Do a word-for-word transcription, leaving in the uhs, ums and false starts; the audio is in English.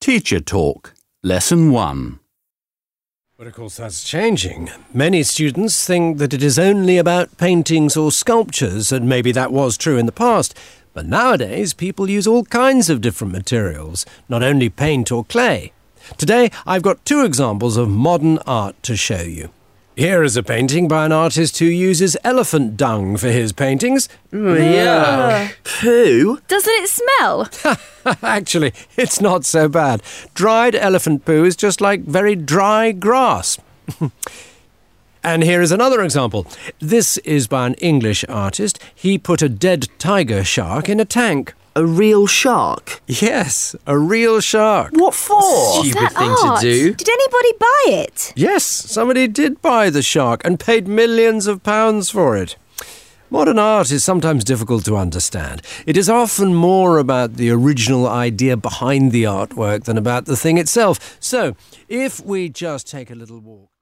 Teacher Talk, Lesson one. But of course that's changing. Many students think that it is only about paintings or sculptures, and maybe that was true in the past. But nowadays people use all kinds of different materials, not only paint or clay. Today I've got two examples of modern art to show you. Here is a painting by an artist who uses elephant dung for his paintings. Yeah. Poo? Doesn't it smell? Actually, it's not so bad. Dried elephant poo is just like very dry grass. And here is another example. This is by an English artist. He put a dead tiger shark in a tank. A real shark? Yes, a real shark. What for? Is Stupid that thing art? to do. Did anybody buy it? Yes, somebody did buy the shark and paid millions of pounds for it. Modern art is sometimes difficult to understand. It is often more about the original idea behind the artwork than about the thing itself. So, if we just take a little walk...